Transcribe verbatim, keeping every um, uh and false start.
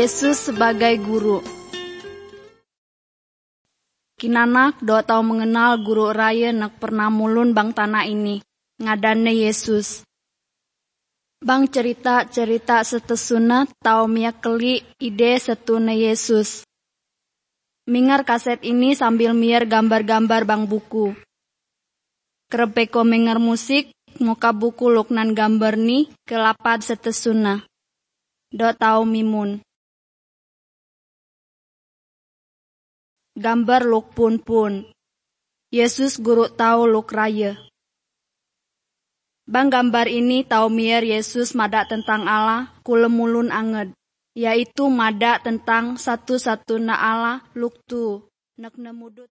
Yesus sebagai guru. Kinanak do tau mengenal guru raya nak pernah mulun bang tanah ini, ngadane Yesus. Bang cerita-cerita setesuna tau miakeli ide setune Yesus. Mingar kaset ini sambil miar gambar-gambar bang buku. Kerepeko mengar musik, muka buku luknan gambar ni kelapad setesuna. Do tau mimun. Gambar luk pun-pun. Yesus guru tau luk raya. Bang gambar ini tau miar Yesus mada tentang Allah kulemulun anged. Yaitu mada tentang satu-satuna Allah luk tu. Nak nemudut